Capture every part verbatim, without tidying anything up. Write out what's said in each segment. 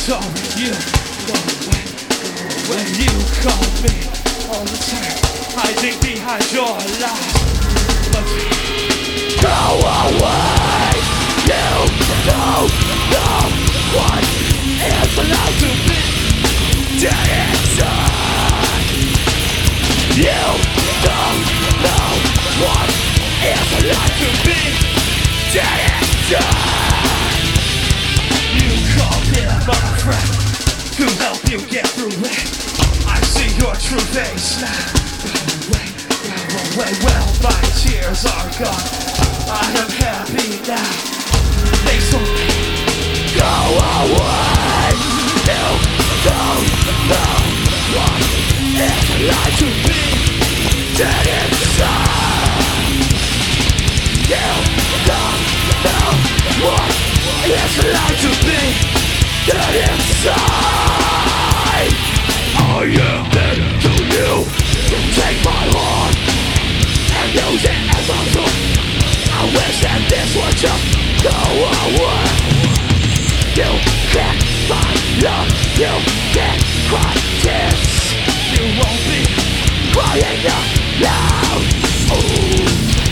sorry you go away. When you call me all the time, hiding behind your lies. But go away. You don't know what it's allowed to be. Dead inside. You don't know what it's allowed to be. Dead inside. You call me my friend to help you get through it. I see your true face now. Go away, go away. Well, my tears are gone. I am happy now. They told me, go away. You don't know what it's like to be dead inside. You don't know what it's like to be dead inside. I am dead to you. You take my heart and use it as a tool. I wish that this would just go away. You can't find love. You can't cry tears. You won't be crying out loud. Ooh.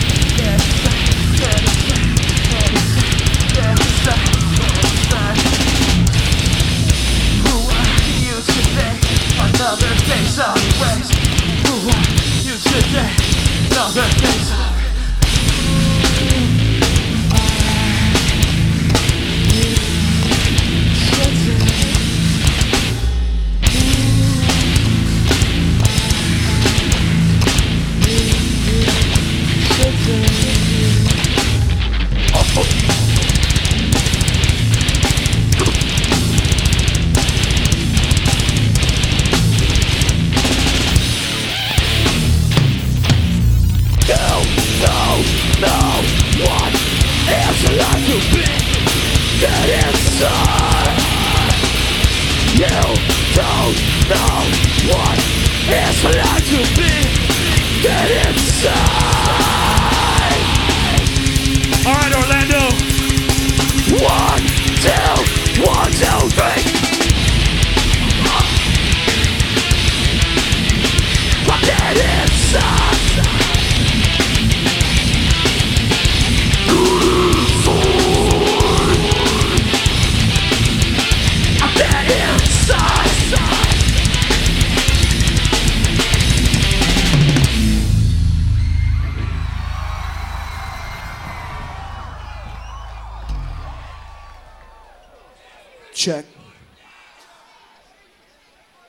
Who are you today? Another day's always. Who are you today? Another day's always. Check.